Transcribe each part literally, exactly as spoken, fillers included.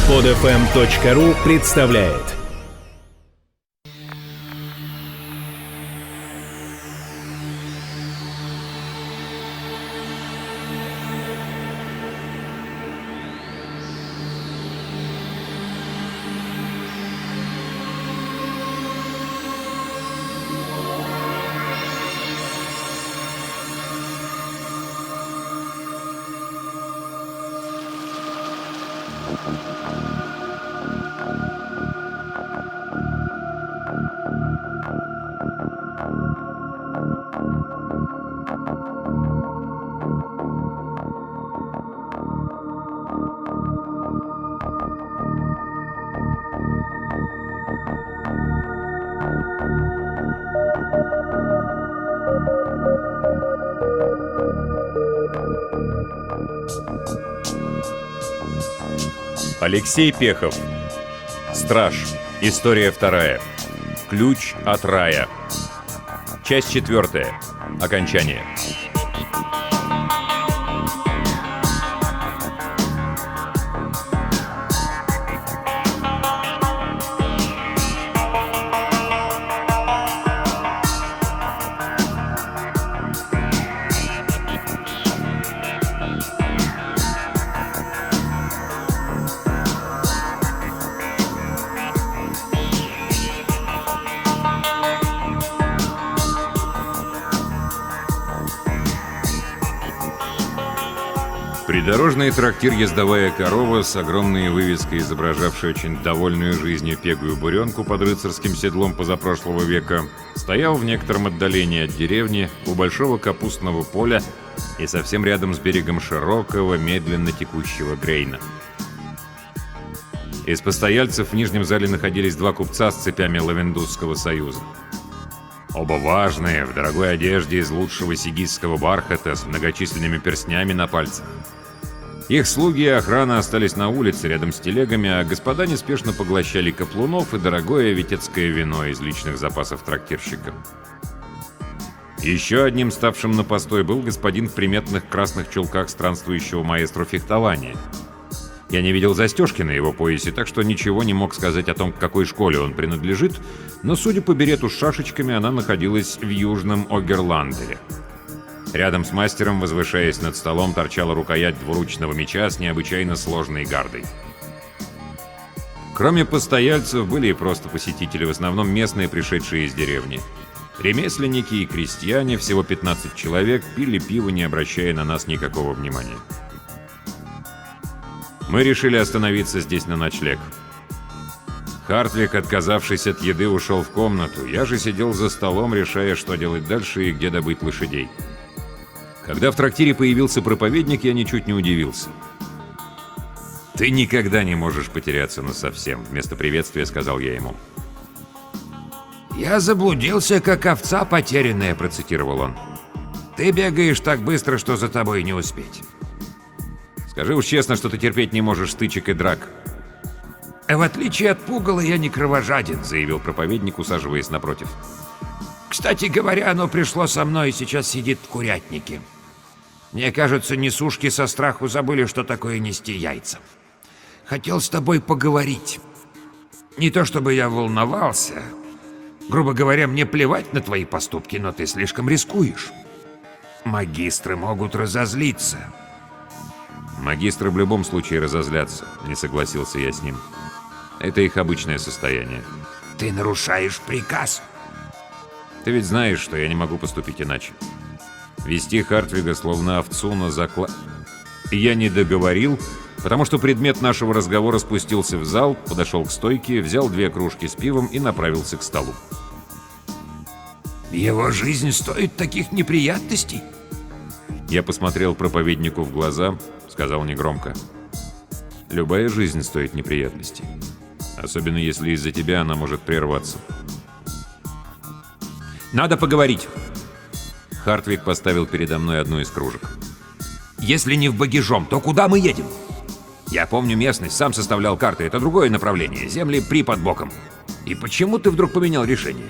под эф эм точка ру представляет. Алексей Пехов. Страж. История вторая. Ключ от рая. Часть четвертая. Окончание. Придорожный трактир «Ездовая корова» с огромной вывеской, изображавшей очень довольную жизнью пегую буренку под рыцарским седлом позапрошлого века, стоял в некотором отдалении от деревни, у большого капустного поля и совсем рядом с берегом широкого, медленно текущего Грейна. Из постояльцев в нижнем зале находились два купца с цепями Лавендузского союза. Оба важные, в дорогой одежде из лучшего сигизского бархата, с многочисленными перстнями на пальцах. Их слуги и охрана остались на улице рядом с телегами, а господа неспешно поглощали каплунов и дорогое витебское вино из личных запасов трактирщика. Еще одним ставшим на постой был господин в приметных красных чулках странствующего маэстро фехтования. Я не видел застежки на его поясе, так что ничего не мог сказать о том, к какой школе он принадлежит, но, судя по берету с шашечками, она находилась в Южном Огерландере. Рядом с мастером, возвышаясь над столом, торчала рукоять двуручного меча с необычайно сложной гардой. Кроме постояльцев, были и просто посетители, в основном местные, пришедшие из деревни. Ремесленники и крестьяне, всего пятнадцать человек, пили пиво, не обращая на нас никакого внимания. Мы решили остановиться здесь на ночлег. Хартвик, отказавшись от еды, ушел в комнату. Я же сидел за столом, решая, что делать дальше и где добыть лошадей. Когда в трактире появился проповедник, я ничуть не удивился. «Ты никогда не можешь потеряться насовсем», — вместо приветствия сказал я ему. «Я заблудился, как овца потерянная», — процитировал он. «Ты бегаешь так быстро, что за тобой не успеть». «Скажи уж честно, что ты терпеть не можешь стычек и драк». «В отличие от пугала, я не кровожаден», — заявил проповедник, усаживаясь напротив. «Кстати говоря, оно пришло со мной и сейчас сидит в курятнике. Мне кажется, несушки со страху забыли, что такое нести яйца. Хотел с тобой поговорить. Не то чтобы я волновался. Грубо говоря, мне плевать на твои поступки, но ты слишком рискуешь. Магистры могут разозлиться». «Магистры в любом случае разозлятся», — не согласился я с ним. «Это их обычное состояние». «Ты нарушаешь приказ». «Ты ведь знаешь, что я не могу поступить иначе. Вести Хартвига словно овцу на заклад...» Я не договорил, потому что предмет нашего разговора спустился в зал, подошел к стойке, взял две кружки с пивом и направился к столу. «Его жизнь стоит таких неприятностей?» Я посмотрел проповеднику в глаза, сказал негромко. «Любая жизнь стоит неприятностей. Особенно если из-за тебя она может прерваться». «Надо поговорить». Хартвиг поставил передо мной одну из кружек. «Если не в Багижом, то куда мы едем? Я помню местность, сам составлял карты. Это другое направление. Земли При под боком. И почему ты вдруг поменял решение?»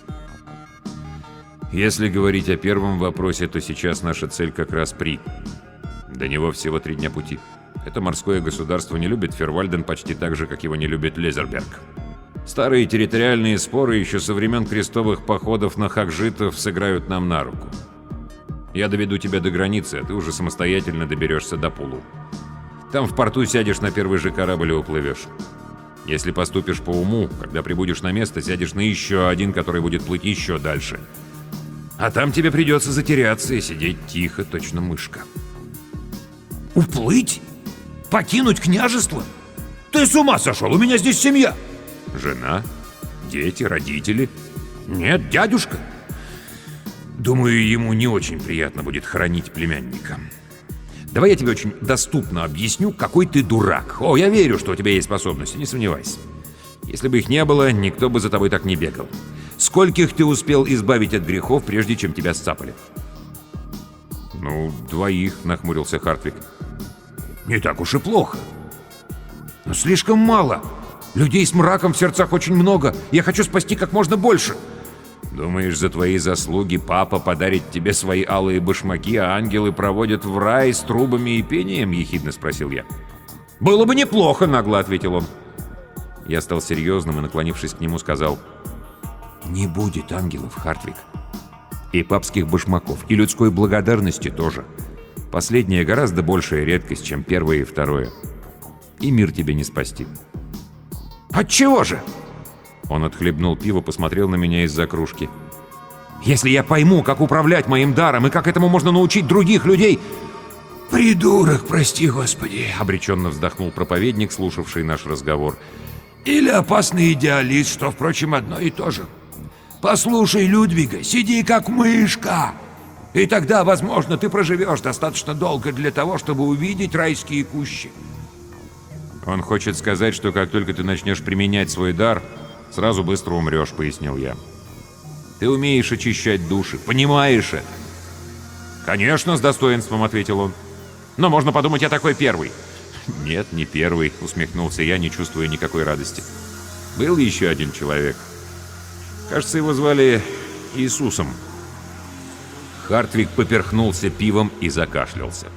«Если говорить о первом вопросе, то сейчас наша цель как раз При. До него всего три дня пути. Это морское государство не любит Фервальден почти так же, как его не любит Лезерберг. Старые территориальные споры еще со времен крестовых походов на хакжитов сыграют нам на руку. Я доведу тебя до границы, а ты уже самостоятельно доберешься до Пулу. Там в порту сядешь на первый же корабль и уплывешь. Если поступишь по уму, когда прибудешь на место, сядешь на еще один, который будет плыть еще дальше. А там тебе придется затеряться и сидеть тихо, точно мышка. Уплыть? Покинуть княжество? Ты с ума сошел? У меня здесь семья. Жена? Дети? Родители? Нет, дядюшка. Думаю, ему не очень приятно будет хоронить племянника. Давай я тебе очень доступно объясню, какой ты дурак. О, я верю, что у тебя есть способности, не сомневайся. Если бы их не было, никто бы за тобой так не бегал. Скольких ты успел избавить от грехов, прежде чем тебя сцапали? Ну, двоих, нахмурился Хартвик. Не так уж и плохо. Но слишком мало. Людей с мраком в сердцах очень много. Я хочу спасти как можно больше. Думаешь, за твои заслуги папа подарит тебе свои алые башмаки, а ангелы проводят в рай с трубами и пением? Ехидно спросил я. Было бы неплохо, нагло ответил он. Я стал серьезным и, наклонившись к нему, сказал: не будет ангелов, Хартвик. И папских башмаков, и людской благодарности тоже. Последнее гораздо большая редкость, чем первое и второе. И мир тебе не спасти. Отчего же? Он отхлебнул пиво, посмотрел на меня из-за кружки. Если я пойму, как управлять моим даром и как этому можно научить других людей... Придурок, прости господи, обреченно вздохнул проповедник, слушавший наш разговор. Или опасный идеалист, что, впрочем, одно и то же. Послушай Людвига, сиди как мышка. И тогда, возможно, ты проживешь достаточно долго для того, чтобы увидеть райские кущи. Он хочет сказать, что как только ты начнешь применять свой дар, сразу быстро умрешь, пояснил я. Ты умеешь очищать души, понимаешь это? Конечно, с достоинством, ответил он. Но можно подумать, я такой первый. Нет, не первый, усмехнулся я, не чувствуя никакой радости. Был еще один человек. Кажется, его звали Иисусом. Хартвик поперхнулся пивом и закашлялся.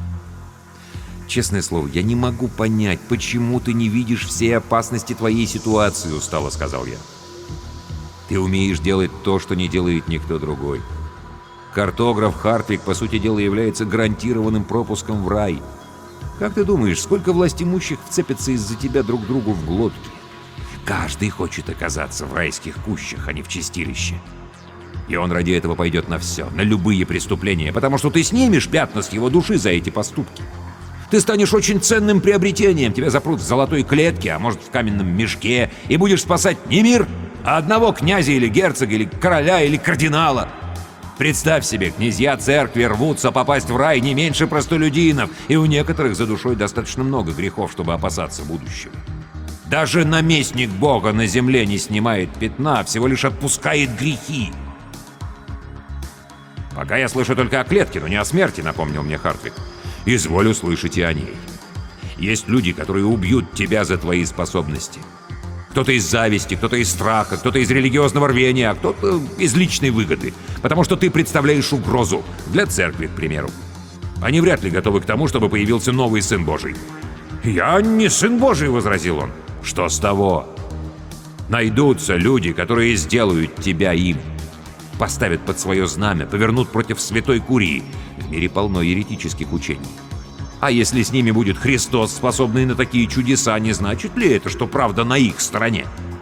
«Честное слово, я не могу понять, почему ты не видишь всей опасности твоей ситуации», — устало сказал я. «Ты умеешь делать то, что не делает никто другой. Картограф Хартвик, по сути дела, является гарантированным пропуском в рай. Как ты думаешь, сколько властимущих вцепятся из-за тебя друг другу в глотки? Каждый хочет оказаться в райских кущах, а не в чистилище. И он ради этого пойдет на все, на любые преступления, потому что ты снимешь пятна с его души за эти поступки. Ты станешь очень ценным приобретением, тебя запрут в золотой клетке, а может в каменном мешке, и будешь спасать не мир, а одного князя или герцога, или короля, или кардинала. Представь себе, князья церкви рвутся попасть в рай не меньше простолюдинов, и у некоторых за душой достаточно много грехов, чтобы опасаться будущего. Даже наместник Бога на земле не снимает пятна, а всего лишь отпускает грехи. «Пока я слышу только о клетке, но не о смерти», — напомнил мне Хартвик. «Изволь услышать и о ней. Есть люди, которые убьют тебя за твои способности. Кто-то из зависти, кто-то из страха, кто-то из религиозного рвения, а кто-то из личной выгоды, потому что ты представляешь угрозу для церкви, к примеру. Они вряд ли готовы к тому, чтобы появился новый Сын Божий». «Я не Сын Божий», — возразил он. «Что с того? Найдутся люди, которые сделают тебя им. Поставят под свое знамя, повернут против Святой Курии. В мире полно еретических учений. А если с ними будет Христос, способный на такие чудеса, не значит ли это, что правда на их стороне?»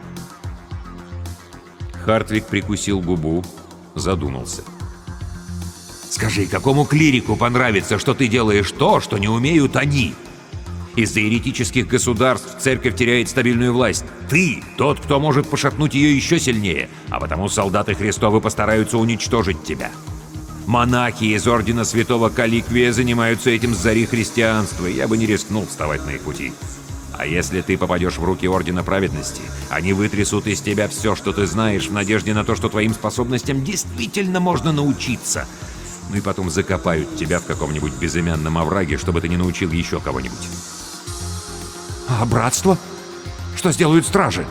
Хартвик прикусил губу, задумался. «Скажи, какому клирику понравится, что ты делаешь то, что не умеют они? Из-за еретических государств церковь теряет стабильную власть. Ты — тот, кто может пошатнуть ее еще сильнее, а потому солдаты Христовы постараются уничтожить тебя. Монахи из ордена святого Каликвия занимаются этим с зари христианства, и я бы не рискнул вставать на их пути. А если ты попадешь в руки Ордена Праведности, они вытрясут из тебя все, что ты знаешь, в надежде на то, что твоим способностям действительно можно научиться. Ну и потом закопают тебя в каком-нибудь безымянном овраге, чтобы ты не научил еще кого-нибудь». «А братство? Что сделают стражи?»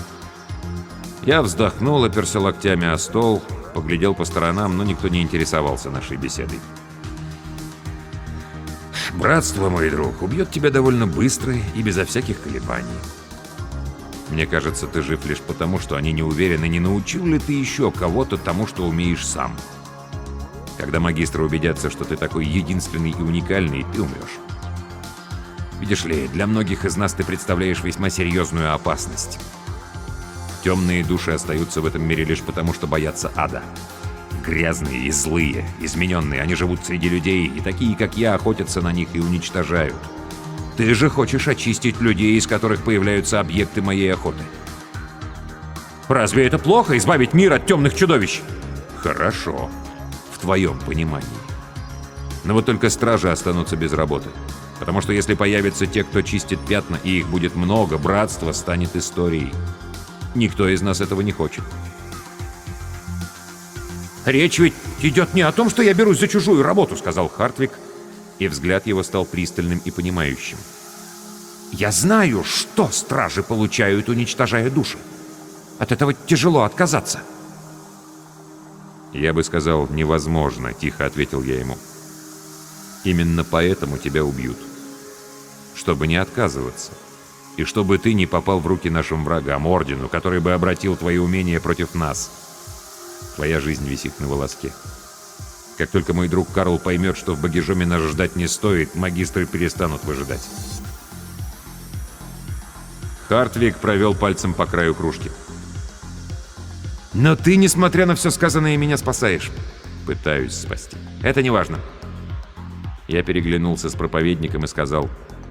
Я вздохнул, оперся локтями о стол, поглядел по сторонам, но никто не интересовался нашей беседой. Братство, мой друг, убьет тебя довольно быстро и безо всяких колебаний. Мне кажется, ты жив лишь потому, что они не уверены, не научил ли ты еще кого-то тому, что умеешь сам. Когда магистры убедятся, что ты такой единственный и уникальный, ты умрешь. Видишь ли, для многих из нас ты представляешь весьма серьезную опасность. Темные души остаются в этом мире лишь потому, что боятся ада. Грязные и злые, измененные, они живут среди людей, и такие, как я, охотятся на них и уничтожают. Ты же хочешь очистить людей, из которых появляются объекты моей охоты. Разве это плохо, избавить мир от темных чудовищ? Хорошо, в твоем понимании. Но вот только стражи останутся без работы. Потому что если появятся те, кто чистит пятна, и их будет много, братство станет историей. Никто из нас этого не хочет. «Речь ведь идет не о том, что я берусь за чужую работу», — сказал Хартвик, и взгляд его стал пристальным и понимающим. «Я знаю, что стражи получают, уничтожая души. От этого тяжело отказаться». «Я бы сказал, невозможно», — тихо ответил я ему. «Именно поэтому тебя убьют. Чтобы не отказываться. И чтобы ты не попал в руки нашим врагам, Ордену, который бы обратил твои умения против нас. Твоя жизнь висит на волоске. Как только мой друг Карл поймет, что в Багижоме нас ждать не стоит, магистры перестанут выжидать». Хартвик провел пальцем по краю кружки. «Но ты, несмотря на все сказанное, меня спасаешь». «Пытаюсь спасти. Это не важно». Я переглянулся с проповедником и сказал: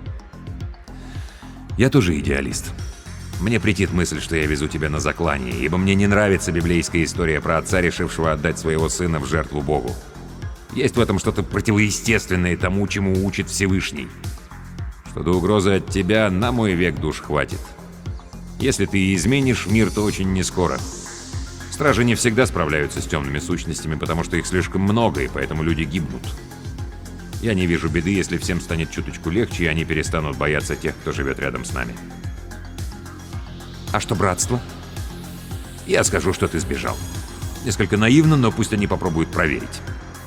«Я тоже идеалист. Мне претит мысль, что я везу тебя на заклание, ибо мне не нравится библейская история про отца, решившего отдать своего сына в жертву Богу. Есть в этом что-то противоестественное тому, чему учит Всевышний. Что до угрозы от тебя на мой век душ хватит. Если ты изменишь мир, то очень нескоро. Стражи не всегда справляются с темными сущностями, потому что их слишком много, и поэтому люди гибнут. Я не вижу беды, если всем станет чуточку легче, и они перестанут бояться тех, кто живет рядом с нами». «А что братство?» «Я скажу, что ты сбежал. Несколько наивно, но пусть они попробуют проверить».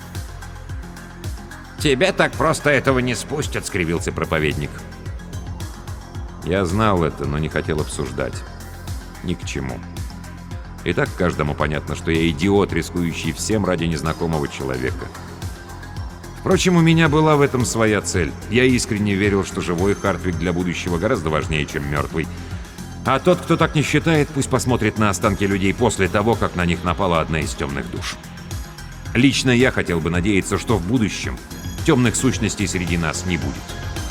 «Тебя так просто этого не спустят», — скривился проповедник. Я знал это, но не хотел обсуждать. Ни к чему. И так каждому понятно, что я идиот, рискующий всем ради незнакомого человека. Впрочем, у меня была в этом своя цель. Я искренне верил, что живой Хартвик для будущего гораздо важнее, чем мертвый. А тот, кто так не считает, пусть посмотрит на останки людей после того, как на них напала одна из темных душ. Лично я хотел бы надеяться, что в будущем темных сущностей среди нас не будет.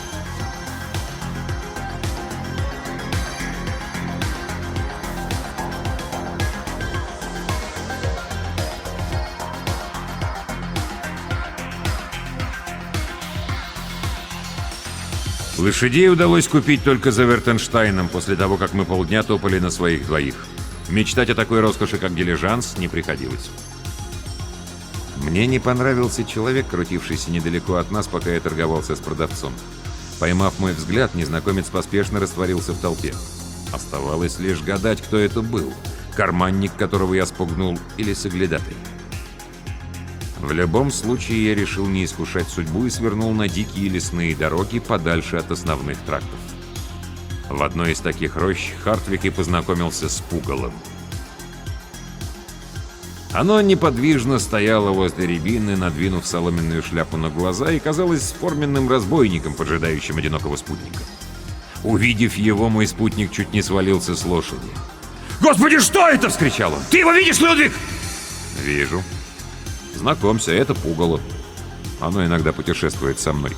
Лошадей удалось купить только за Вертенштайном после того, как мы полдня топали на своих двоих. Мечтать о такой роскоши, как дилижанс, не приходилось. Мне не понравился человек, крутившийся недалеко от нас, пока я торговался с продавцом. Поймав мой взгляд, незнакомец поспешно растворился в толпе. Оставалось лишь гадать, кто это был. Карманник, которого я спугнул, или соглядатай. В любом случае, я решил не искушать судьбу и свернул на дикие лесные дороги подальше от основных трактов. В одной из таких рощ Хартвик и познакомился с Пугалом. Оно неподвижно стояло возле рябины, надвинув соломенную шляпу на глаза, и казалось форменным разбойником, поджидающим одинокого спутника. Увидев его, мой спутник чуть не свалился с лошади. «Господи, что это?» — вскричал он. «Ты его видишь, Людвиг?» «Вижу. Знакомься, это Пугало. Оно иногда путешествует со мной».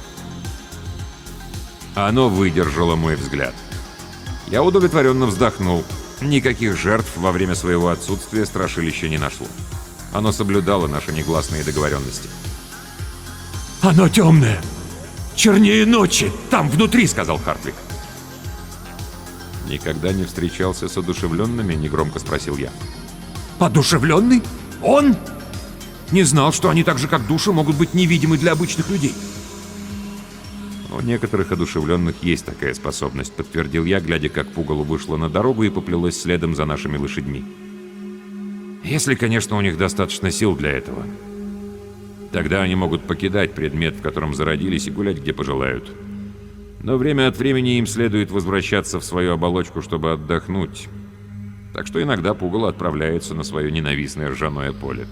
Оно выдержало мой взгляд. Я удовлетворенно вздохнул. Никаких жертв во время своего отсутствия страшилище не нашло. Оно соблюдало наши негласные договоренности. «Оно темное! Чернее ночи! Там, внутри!» — сказал Хартвик. «Никогда не встречался с одушевленными?» — негромко спросил я. «Одушевленный? Он? Не знал, что они так же, как души, могут быть невидимы для обычных людей». «У некоторых одушевленных есть такая способность», — подтвердил я, глядя, как Пугало вышло на дорогу и поплелось следом за нашими лошадьми. «Если, конечно, у них достаточно сил для этого. Тогда они могут покидать предмет, в котором зародились, и гулять где пожелают. Но время от времени им следует возвращаться в свою оболочку, чтобы отдохнуть. Так что иногда пугало отправляется на свое ненавистное ржаное поле.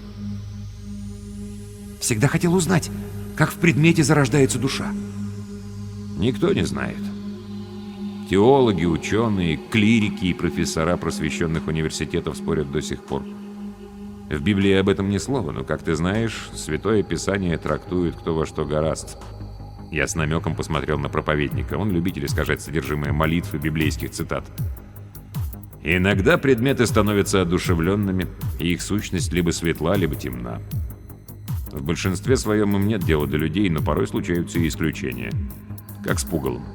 Всегда хотел узнать, как в предмете зарождается душа. Никто не знает. Теологи, ученые, клирики и профессора просвещенных университетов спорят до сих пор. В Библии об этом ни слова, но, как ты знаешь, Святое Писание трактует кто во что горазд. Я с намеком посмотрел на проповедника. Он любитель искажать содержимое молитв и библейских цитат. Иногда предметы становятся одушевленными, и их сущность либо светла, либо темна. В большинстве своем им нет дела до людей, но порой случаются и исключения. Как с пугалом.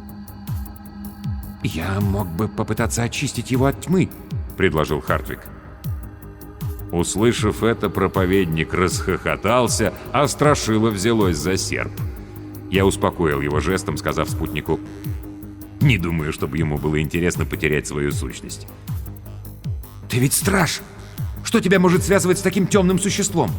«Я мог бы попытаться очистить его от тьмы», — предложил Хартвик. Услышав это, проповедник расхохотался, а Страшила взялось за серп. Я успокоил его жестом, сказав спутнику: «Не думаю, чтобы ему было интересно потерять свою сущность». «Ты ведь страж! Что тебя может связывать с таким темным существом?»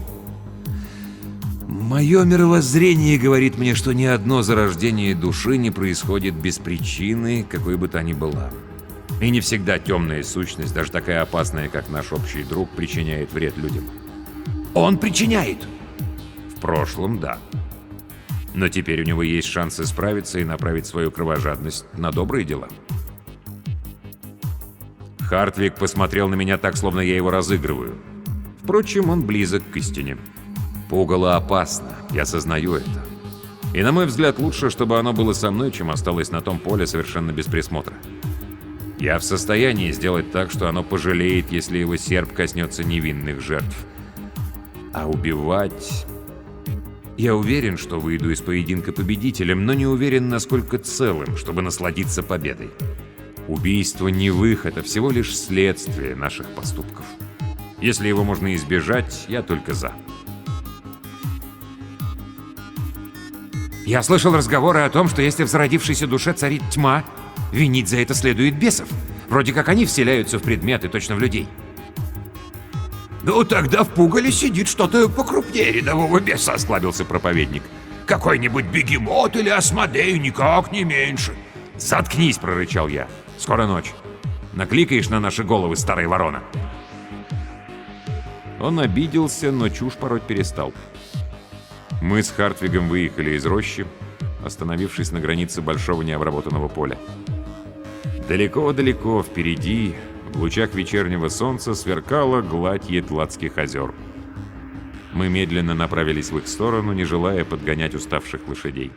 Мое мировоззрение говорит мне, что ни одно зарождение души не происходит без причины, какой бы та ни была. И не всегда темная сущность, даже такая опасная, как наш общий друг, причиняет вред людям. Он причиняет! В прошлом, да. Но теперь у него есть шанс исправиться и направить свою кровожадность на добрые дела. Хартвик посмотрел на меня так, словно я его разыгрываю. Впрочем, он близок к истине. Пугало опасно, я осознаю это. И, на мой взгляд, лучше, чтобы оно было со мной, чем осталось на том поле совершенно без присмотра. Я в состоянии сделать так, что оно пожалеет, если его серп коснется невинных жертв. А убивать... Я уверен, что выйду из поединка победителем, но не уверен, насколько целым, чтобы насладиться победой. Убийство не выход, а всего лишь следствие наших поступков. Если его можно избежать, я только за. Я слышал разговоры о том, что если в зародившейся душе царит тьма, винить за это следует бесов. Вроде как они вселяются в предметы, точно в людей. «Ну, тогда в пугале сидит что-то покрупнее рядового беса», — осклабился проповедник. «Какой-нибудь бегемот или Асмодей, никак не меньше». «Заткнись!» — прорычал я. «Скоро ночь. Накликаешь на наши головы, старая ворона». Он обиделся, но чушь пороть перестал. Мы с Хартвигом выехали из рощи, остановившись на границе большого необработанного поля. Далеко-далеко впереди, в лучах вечернего солнца, сверкала гладь Етлатских озер. Мы медленно направились в их сторону, не желая подгонять уставших лошадей.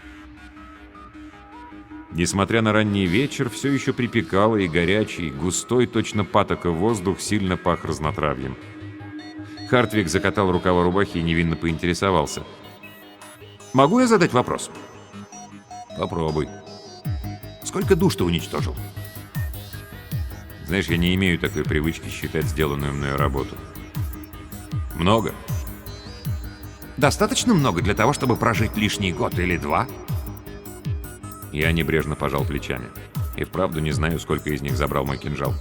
Несмотря на ранний вечер, все еще припекало, и горячий, густой, точно патока воздух сильно пах разнотравьем. Хартвиг закатал рукава рубахи и невинно поинтересовался: «Могу я задать вопрос?» «Попробуй». «Сколько душ ты уничтожил?» Знаешь, я не имею такой привычки считать сделанную мною работу. «Много». «Достаточно много для того, чтобы прожить лишний год или два?» Я небрежно пожал плечами. И вправду не знаю, сколько из них забрал мой кинжал.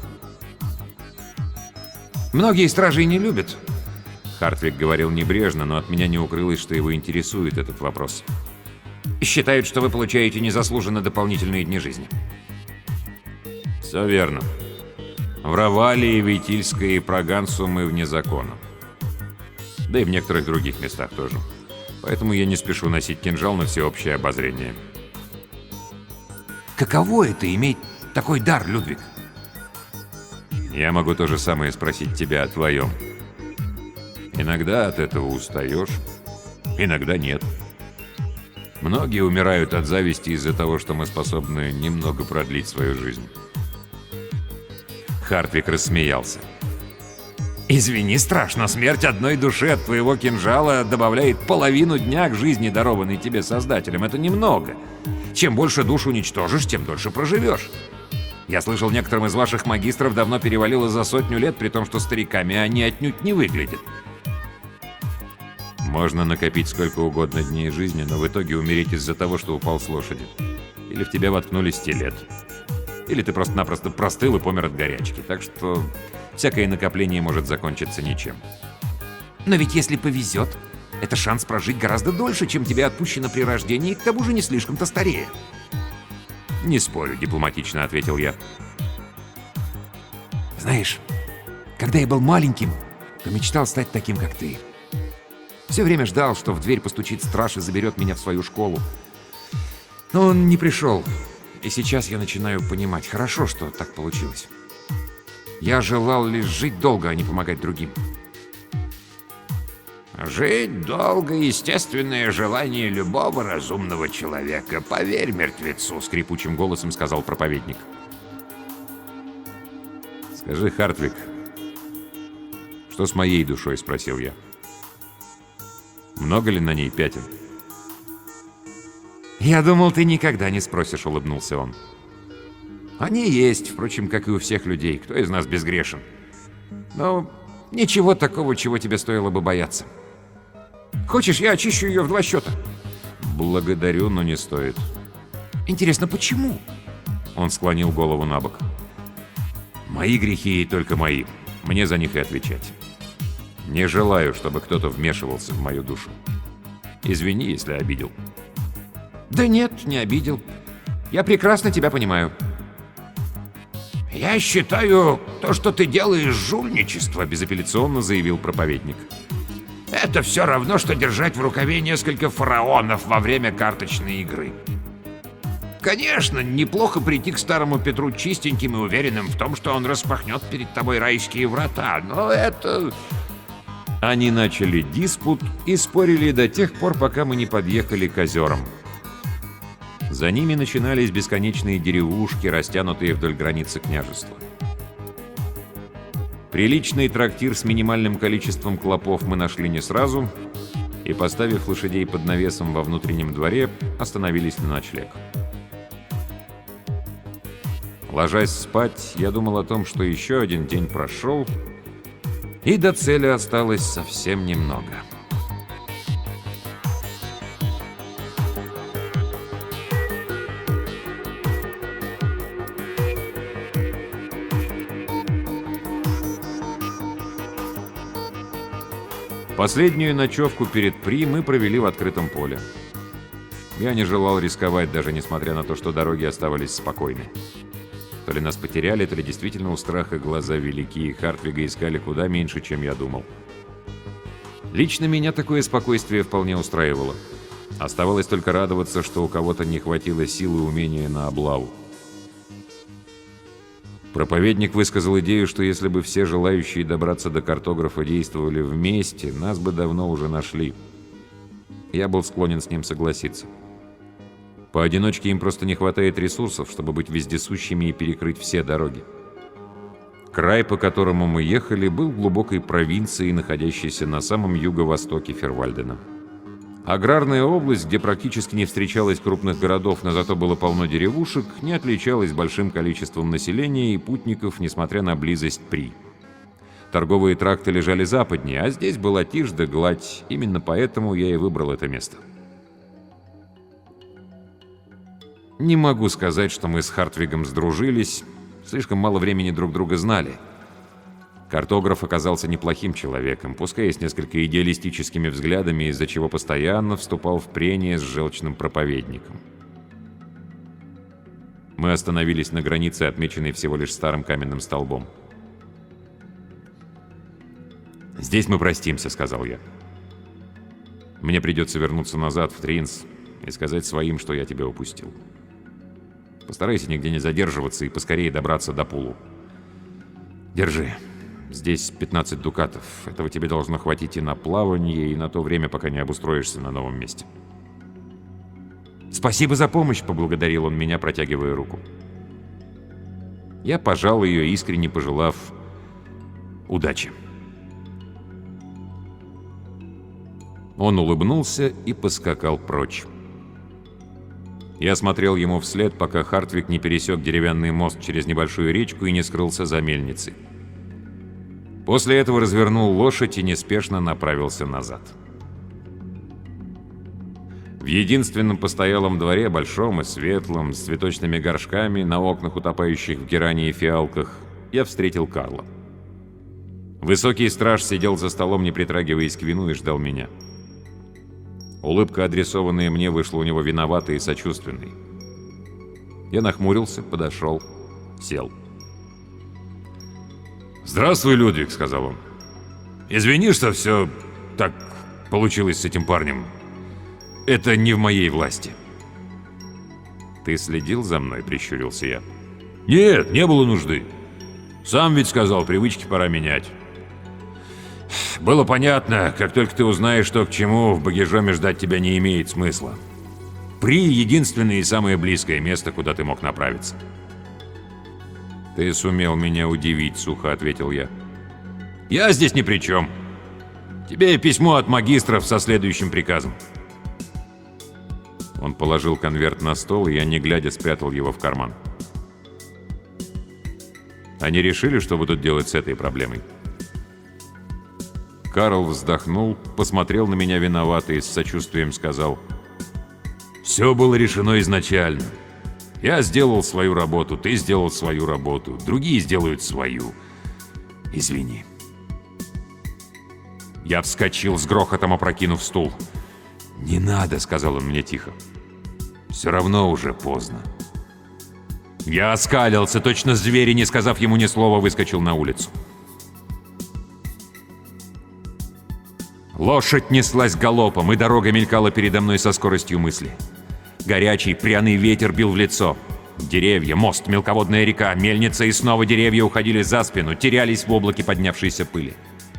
«Многие стражи не любят». Хартвик говорил небрежно, но от меня не укрылось, что его интересует этот вопрос. «Считают, что вы получаете незаслуженно дополнительные дни жизни». «Все верно. В Равалии, Вейтильской и Прогансу мы вне закона. Да и в некоторых других местах тоже. Поэтому я не спешу носить кинжал на всеобщее обозрение». «Каково это — иметь такой дар, Людвиг?» «Я могу то же самое спросить тебя о твоем. Иногда от этого устаешь, иногда нет. Многие умирают от зависти из-за того, что мы способны немного продлить свою жизнь». Хартвик рассмеялся. «Извини, страж, но смерть одной души от твоего кинжала добавляет половину дня к жизни, дарованной тебе Создателем. Это немного. Чем больше душ уничтожишь, тем дольше проживешь. Я слышал, некоторым из ваших магистров давно перевалило за сотню лет, при том, что стариками они отнюдь не выглядят». Можно накопить сколько угодно дней жизни, но в итоге умереть из-за того, что упал с лошади. Или в тебя воткнули стилет. Или ты просто-напросто простыл и помер от горячки. Так что всякое накопление может закончиться ничем. «Но ведь если повезет, Это шанс прожить гораздо дольше, чем тебе отпущено при рождении, и к тому же не слишком-то старее. «Не спорю», — дипломатично ответил я. Знаешь, когда я был маленьким, то мечтал стать таким, как ты. Все время ждал, что в дверь постучит страж и заберет меня в свою школу. Но он не пришел. И сейчас я начинаю понимать, хорошо, что так получилось. Я желал лишь жить долго, а не помогать другим. Жить долго — естественное желание любого разумного человека. Поверь мертвецу, — Скрипучим голосом сказал проповедник. «Скажи, Хартвиг, что с моей душой?» — спросил я. «Много ли на ней пятен?» «Я думал, ты никогда не спросишь», — улыбнулся он. «Они есть, впрочем, как и у всех людей. Кто из нас безгрешен? Но ничего такого, чего тебе стоило бы бояться. Хочешь, я очищу ее в два счета?» «Благодарю, но не стоит». «Интересно, почему?» Он склонил голову на бок. «Мои грехи только мои. Мне за них и отвечать. Не желаю, чтобы кто-то вмешивался в мою душу. Извини, если обидел». «Да нет, не обидел. Я прекрасно тебя понимаю». «Я считаю, то, что ты делаешь, жульничество», — безапелляционно заявил проповедник. «Это все равно, что держать в рукаве несколько фараонов во время карточной игры. Конечно, неплохо прийти к старому Петру чистеньким и уверенным в том, что он распахнет перед тобой райские врата, но это...» Они начали диспут и спорили до тех пор, пока мы не подъехали к озерам. За ними начинались бесконечные деревушки, растянутые вдоль границы княжества. Приличный трактир с минимальным количеством клопов мы нашли не сразу, и, поставив лошадей под навесом во внутреннем дворе, остановились на ночлег. Ложась спать, я думал о том, что еще один день прошел, и до цели осталось совсем немного. Последнюю ночевку перед При мы провели в открытом поле. Я не желал рисковать, даже несмотря на то, что дороги оставались спокойны. То ли нас потеряли, то ли действительно у страха глаза велики, и Хартвига искали куда меньше, чем я думал. Лично меня такое спокойствие вполне устраивало. Оставалось только радоваться, что у кого-то не хватило силы и умения на облаву. Проповедник высказал идею, что если бы все желающие добраться до картографа действовали вместе, нас бы давно уже нашли. Я был склонен с ним согласиться. Поодиночке им просто не хватает ресурсов, чтобы быть вездесущими и перекрыть все дороги. Край, по которому мы ехали, был в глубокой провинции, находящейся на самом юго-востоке Фервальдена. Аграрная область, где практически не встречалось крупных городов, но зато было полно деревушек, не отличалась большим количеством населения и путников, несмотря на близость При. Торговые тракты лежали западнее, а здесь была тишь да гладь, именно поэтому я и выбрал это место. Не могу сказать, что мы с Хартвигом сдружились, слишком мало времени друг друга знали. Картограф оказался неплохим человеком, пускай и с несколько идеалистическими взглядами, из-за чего постоянно вступал в прения с желчным проповедником. Мы остановились на границе, отмеченной всего лишь старым каменным столбом. «Здесь мы простимся», — сказал я. «Мне придется вернуться назад в Тринс и сказать своим, что я тебя упустил. Постарайся нигде не задерживаться и поскорее добраться до Пулу. Держи. Здесь пятнадцать дукатов. Этого тебе должно хватить и на плавание, и на то время, пока не обустроишься на новом месте». «Спасибо за помощь», — поблагодарил он меня, протягивая руку. Я пожал ее, искренне пожелав удачи. Он улыбнулся и поскакал прочь. Я смотрел ему вслед, пока Хартвиг не пересек деревянный мост через небольшую речку и не скрылся за мельницей. После этого развернул лошадь и неспешно направился назад. В единственном постоялом дворе, большом и светлом, с цветочными горшками, на окнах, утопающих в герани и фиалках, я встретил Карла. Высокий страж сидел за столом, не притрагиваясь к вину, и ждал меня. Улыбка, адресованная мне, вышла у него виноватой и сочувственной. Я нахмурился, подошел, сел. «Здравствуй, Людвиг», — сказал он. «Извини, что все так получилось с этим парнем. Это не в моей власти». «Ты следил за мной?» — прищурился я. «Нет, не было нужды. Сам ведь сказал, привычки пора менять. Было понятно, как только ты узнаешь, что к чему, в багажоме ждать тебя не имеет смысла. При — единственное и самое близкое место, куда ты мог направиться». «Ты сумел меня удивить», — сухо ответил я. «Я здесь ни при чем. Тебе письмо от магистров со следующим приказом». Он положил конверт на стол, и я, не глядя, спрятал его в карман. «Они решили, что будут делать с этой проблемой?» Карл вздохнул, посмотрел на меня виновато и с сочувствием сказал: «Все было решено изначально. Я сделал свою работу, ты сделал свою работу, другие сделают свою. Извини». Я вскочил с грохотом, опрокинув стул. «Не надо», — сказал он мне тихо. «Все равно уже поздно». Я оскалился, точно зверь, и, не сказав ему ни слова, выскочил на улицу. Лошадь неслась галопом, и дорога мелькала передо мной со скоростью мысли. Горячий пряный ветер бил в лицо. Деревья, мост, мелководная река, мельница, и снова деревья уходили за спину, терялись в облаке поднявшейся пыли.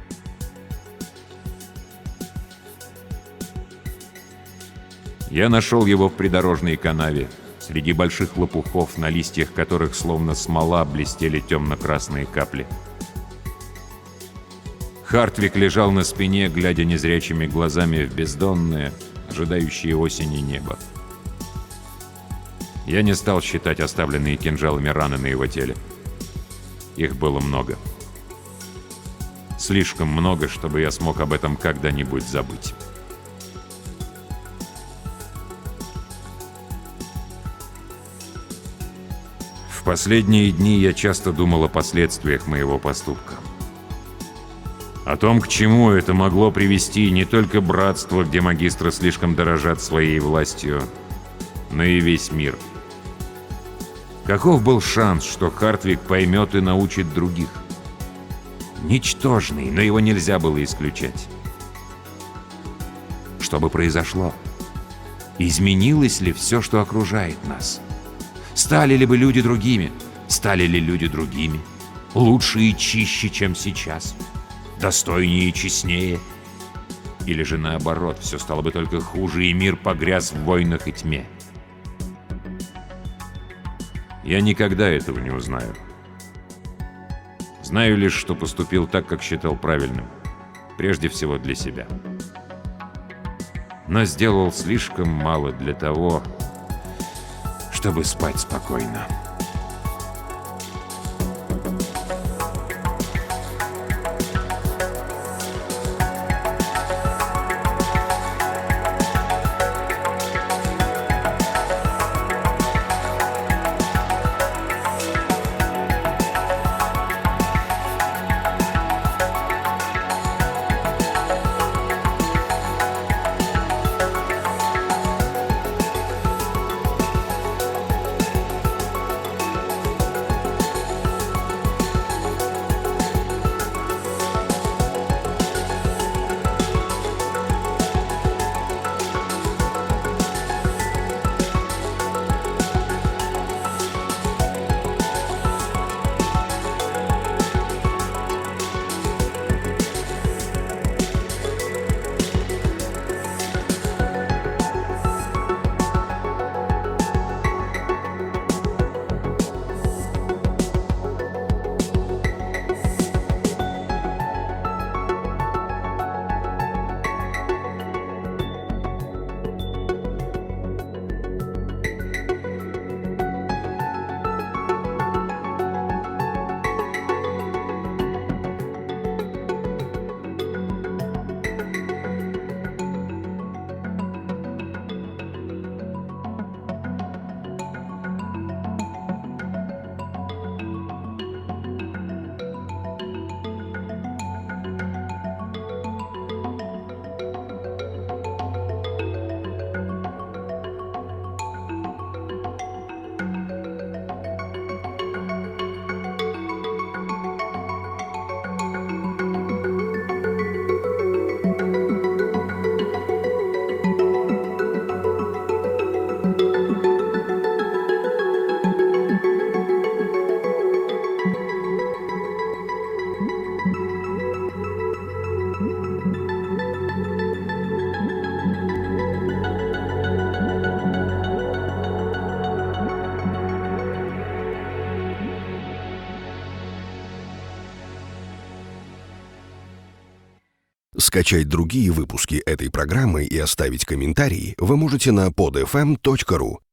Я нашел его в придорожной канаве, среди больших лопухов, на листьях которых словно смола блестели темно-красные капли. Хартвиг лежал на спине, глядя незрячими глазами в бездонное, ожидающее осени небо. Я не стал считать оставленные кинжалами раны на его теле. Их было много. Слишком много, чтобы я смог об этом когда-нибудь забыть. В последние дни я часто думал о последствиях моего поступка. О том, к чему это могло привести не только братство, где магистры слишком дорожат своей властью, но и весь мир. Каков был шанс, что Хартвиг поймет и научит других? Ничтожный, но его нельзя было исключать. Что бы произошло? Изменилось ли все, что окружает нас? Стали ли бы люди другими? Стали ли люди другими? Лучше и чище, чем сейчас? Достойнее и честнее? Или же наоборот, все стало бы только хуже, и мир погряз в войнах и тьме? Я никогда этого не узнаю. Знаю лишь, что поступил так, как считал правильным. Прежде всего для себя. Но сделал слишком мало для того, чтобы спать спокойно. Скачать другие выпуски этой программы и оставить комментарии вы можете на под эф эм точка ру.